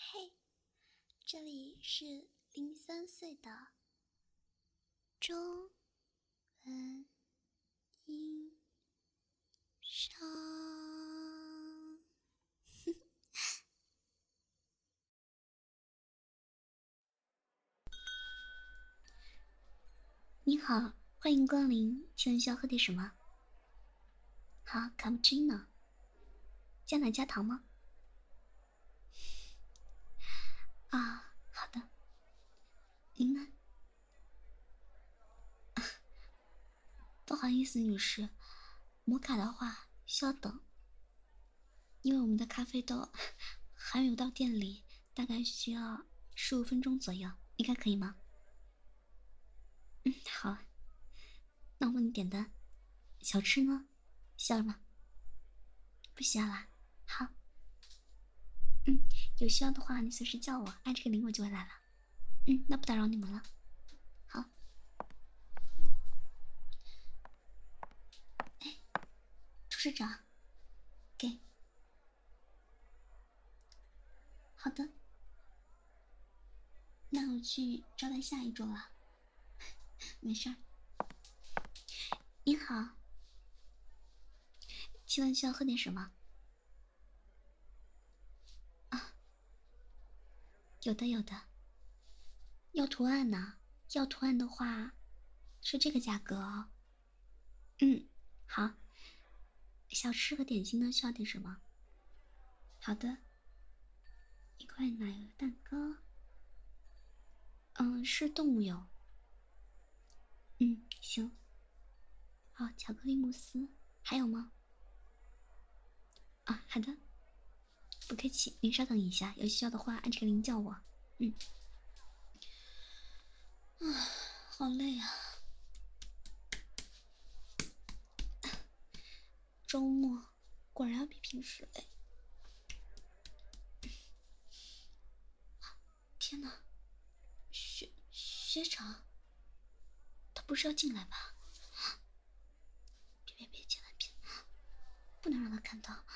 嘿，这里是03岁的中文音商。你好，欢迎光临，请问需要喝点什么？好，卡布奇诺，加奶加糖吗？啊，好的。您呢？不好意思，女士，摩卡的话需要等，因为我们的咖啡豆还没有到店里，大概需要15分钟左右，应该可以吗？好，那我帮你点单。小吃呢？需要吗？不需要啦。好，有需要的话你随时叫我，按这个铃我就会来了。那不打扰你们了。好，厨师长，给。好的，那我去招待下一桌了。没事儿。你好，请问需要喝点什么？啊，有的有的。要图案呢？要图案的话是这个价格哦。好。小吃和点心呢需要点什么？好的，一块奶油蛋糕。是动物油。行。好，巧克力慕斯，还有吗？啊，好的，不客气，您稍等一下，有需要的话按这个铃叫我。好累啊，周末果然比平时累。天哪，学长，他不是要进来吧？别，千万别，不能让他看到，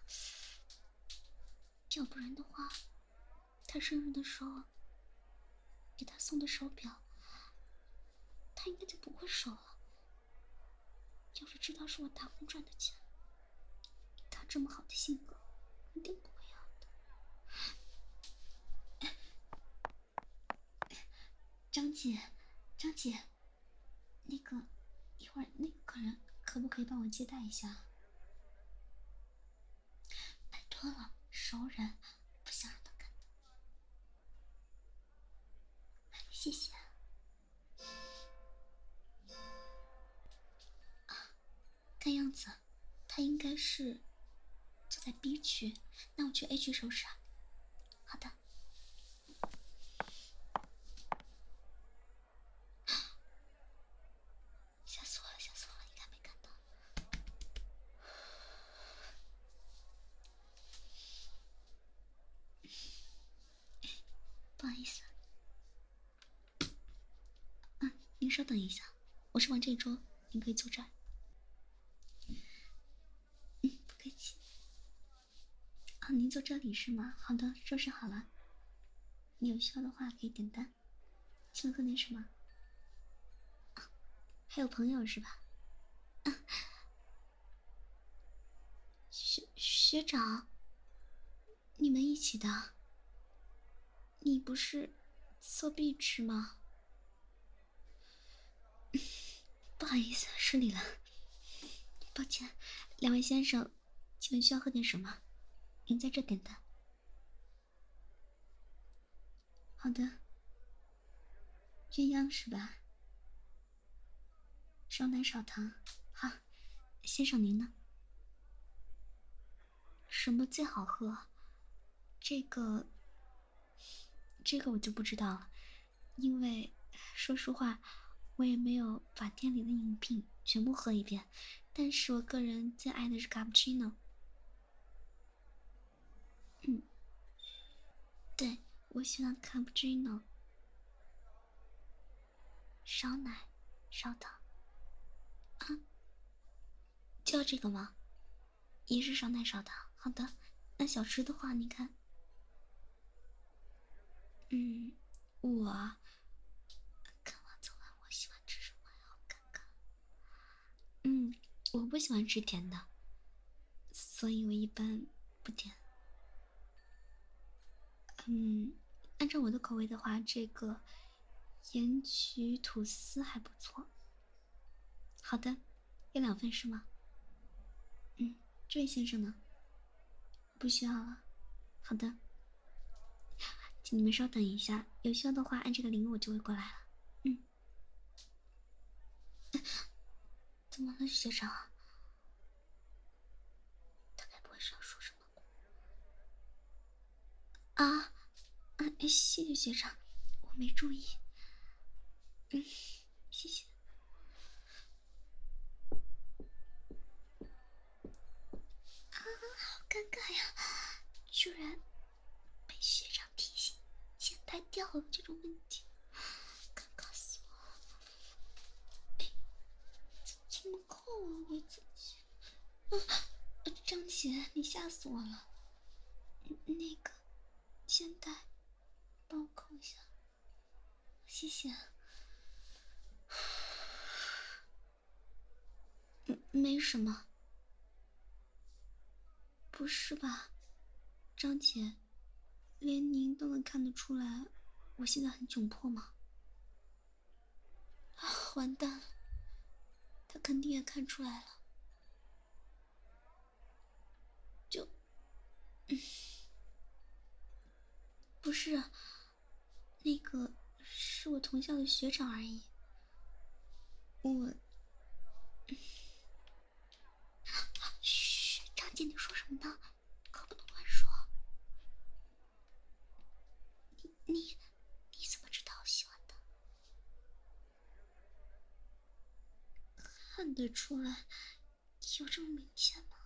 要不然的话，他生日的时候给他送的手表，他应该就不会收了。要是知道是我打工赚的钱，他这么好的性格，一定不会要的。张姐，那个一会儿那个客人可不可以帮我接待一下？拜托了，熟人，不想让他看到。谢谢。看样子他应该是就在 B 区，那我去 A 区收拾啊。好的。吓死我了，你看没看到？不好意思。您稍等一下，我是玩这桌，您可以坐这儿。不客气。您坐这里是吗？好的，收拾好了。你有需要的话可以点单。请问喝点什么？还有朋友是吧？学长，你们一起的？你不是作弊区吗？不好意思，失礼了，抱歉。两位先生，请问需要喝点什么？您在这点单。好的。鸳鸯是吧？少奶少糖。好，先生您呢？什么最好喝？这个我就不知道了，因为说实话，我也没有把店里的饮品全部喝一遍，但是我个人最爱的是卡布奇诺。对，我喜欢卡布奇诺，少奶少糖。就要这个吗？也是少奶少糖。好的，那小吃的话，你看嗯，我跟我走完，我喜欢吃什么呀？好尴尬。我不喜欢吃甜的，所以我一般不点。按照我的口味的话，这个盐焗吐司还不错。好的，要2份是吗？这位先生呢？不需要了。好的，请你们稍等一下，有需要的话按这个铃我就会过来了。嗯，怎么了，学长？他该不会是要说什么啊？谢谢学长，我没注意。谢谢。好尴尬呀，居然被学长提醒钱袋掉了这种问题，尴尬死我了。怎么扣啊我自己？张姐，你吓死我了。那个钱袋帮我扣一下，谢谢。没什么。不是吧，张姐，连您都能看得出来，我现在很窘迫吗？完蛋了，他肯定也看出来了。就，不是，那个是我同校的学长而已。我，嘘，张姐，你说什么呢？可不能乱说。你怎么知道我喜欢的？看得出来，有这么明显吗？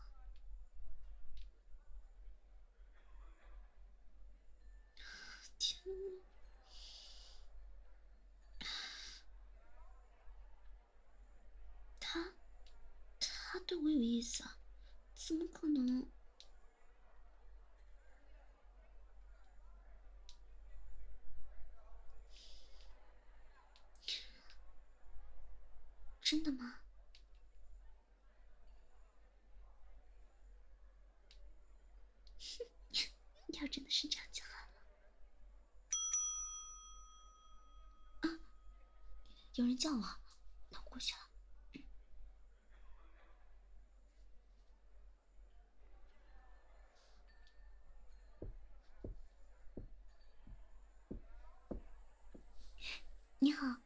天哪！他他对我有意思啊？怎么可能？真的吗？要真的是这样就好了。啊，有人叫我，那我过去了。你好。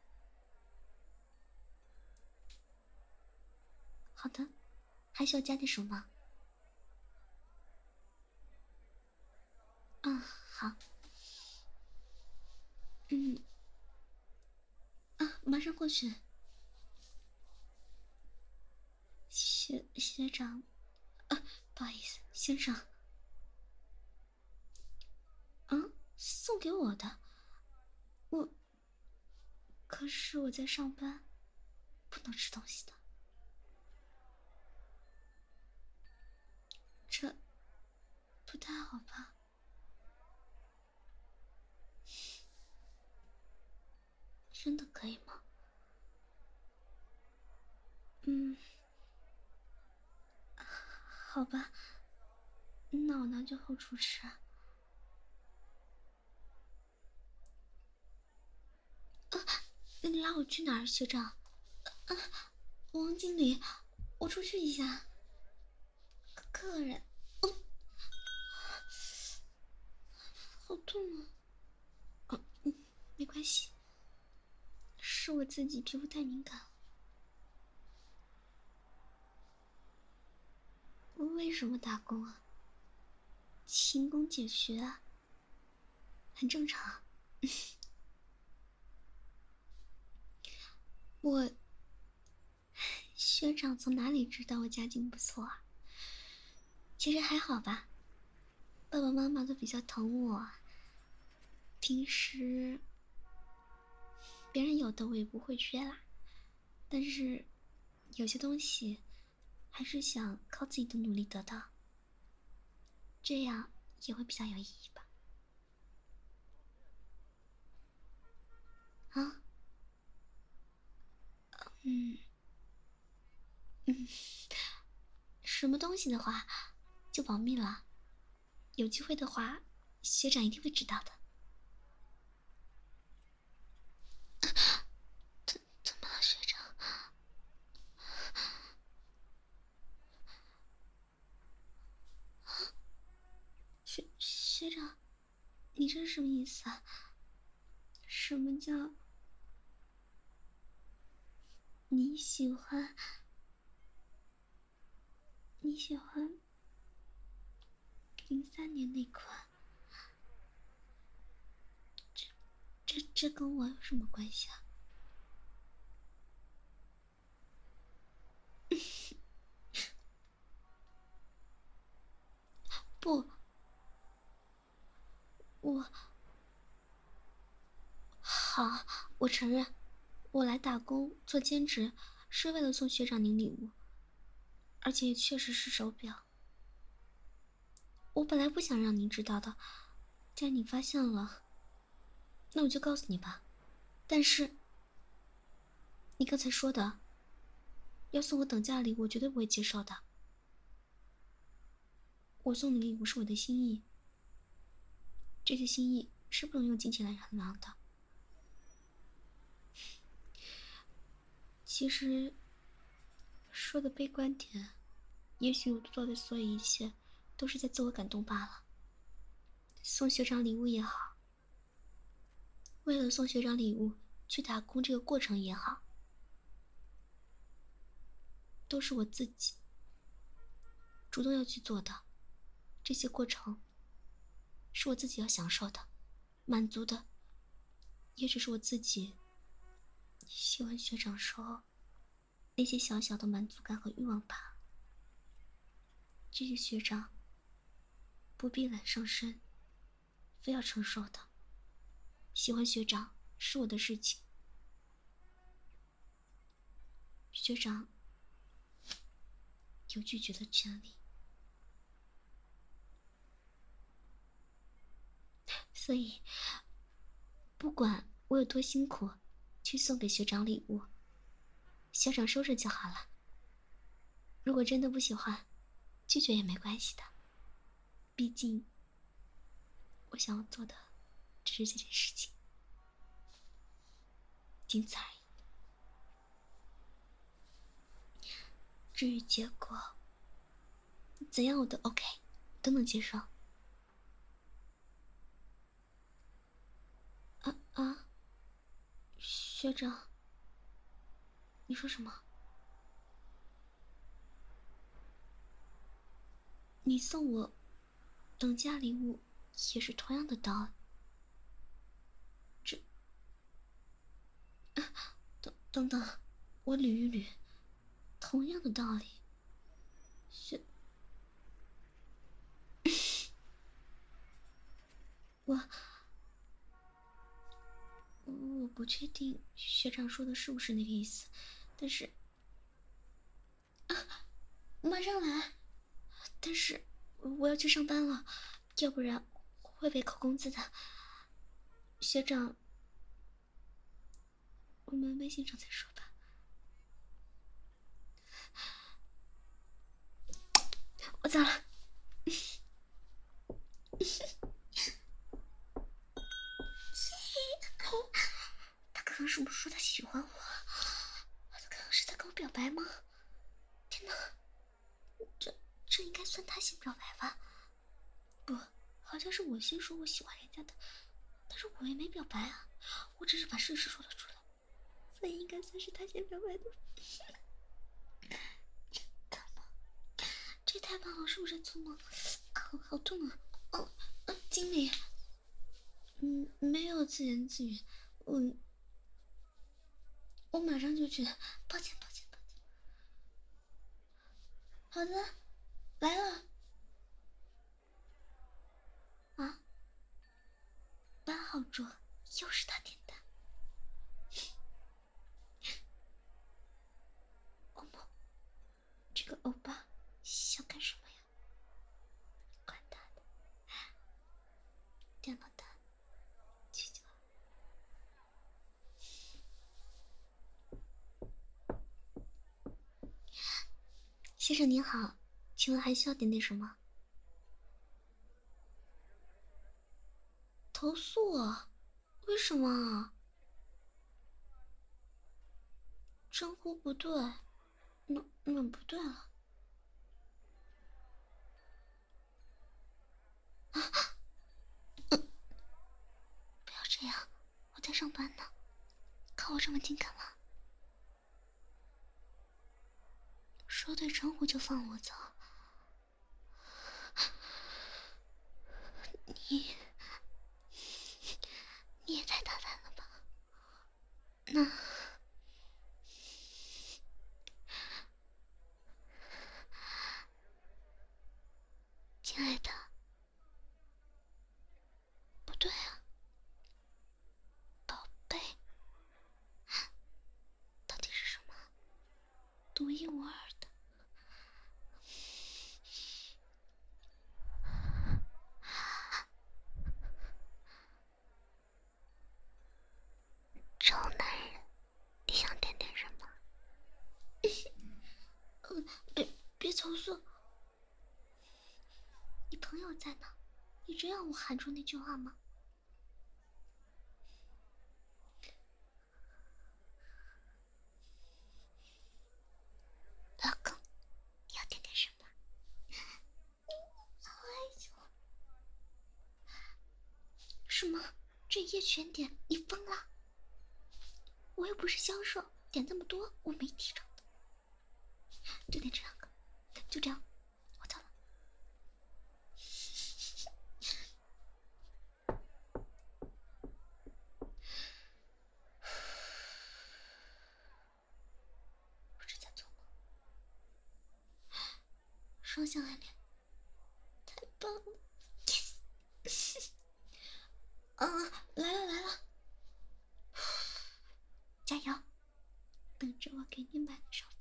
好的，还需要加点什么？好。嗯，马上过去。学长，不好意思，先生。送给我的，我可是我在上班，不能吃东西的。这不太好吧？真的可以吗？好吧，那我拿去后厨吃。那你拉我去哪儿，学长？王经理，我出去一下。客人，好痛啊！没关系，是我自己皮肤太敏感了。我为什么打工啊？勤工俭学啊，很正常。我学长从哪里知道我家境不错啊？其实还好吧，爸爸妈妈都比较疼我，平时别人有的我也不会缺啦，但是有些东西还是想靠自己的努力得到，这样也会比较有意义吧。 啊？嗯嗯，什么东西的话就保密了，有机会的话，学长一定会知道的。怎么了，学长？学长，你这是什么意思啊？什么叫你喜欢？你喜欢03年那款？这跟我有什么关系啊？不，我好，我承认，我来打工做兼职是为了送学长您礼物，而且也确实是手表。我本来不想让您知道的，既然你发现了，那我就告诉你吧。但是你刚才说的要送我等价礼物，我绝对不会接受的。我送你礼物是我的心意，这些心意是不能用金钱来衡量的。其实说的悲观点，也许我做的所有一切都是在自我感动罢了。送学长礼物也好，为了送学长礼物去打工这个过程也好，都是我自己主动要去做的。这些过程是我自己要享受的，满足的，也只是我自己喜欢学长时候那些小小的满足感和欲望吧。这些学长不必揽上身，非要承受的。喜欢学长是我的事情，学长有拒绝的权利。所以，不管我有多辛苦，去送给学长礼物，学长收着就好了。如果真的不喜欢，拒绝也没关系的。毕竟，我想要做的只是这件事情，仅此而已。至于结果，怎样我都 OK，都能接受。啊，学长，你说什么？你送我等价礼物也是同样的道理。这，等等，我捋一捋，同样的道理。学，我不确定学长说的是不是那个意思，但是马上来。但是我要去上班了，要不然会被扣工资的。学长，我们微信上再说吧。我走了。他刚刚是不是说他喜欢我？他刚刚是在跟我表白吗？天哪，这应该算他先表白吧？不，好像是我先说我喜欢人家的，但是我也没表白啊，我只是把事实说了出来，所以应该算是他先表白的。这太棒了，是不是做梦？好痛啊！经理，没有自言自语，我马上就去，抱歉。好的，来了。啊，8号桌，又是他点的。欧梦，这个欧巴想干什么呀？管他的，点了他，去就好。 先生您好，请问还需要点什么？投诉啊？为什么啊？称呼不对，那不对了。不要这样，我在上班呢，看我这么近干嘛？说对称呼就放我走。你你也太大胆了吧？那亲爱的，不对啊，宝贝，到底是什么？独一无二的。臭男人，你想点什么？别投诉，你朋友在呢，你真要我喊出那句话吗？老公，你要点什么？好害羞。什么？这一夜全点？你疯了？我又不是销售，点那么多我没提成的。就点这两个，就这样，我走了。不是在做梦。双向暗恋，太棒了 ，yes！ 啊，来了来了，加油！等着我给你买个手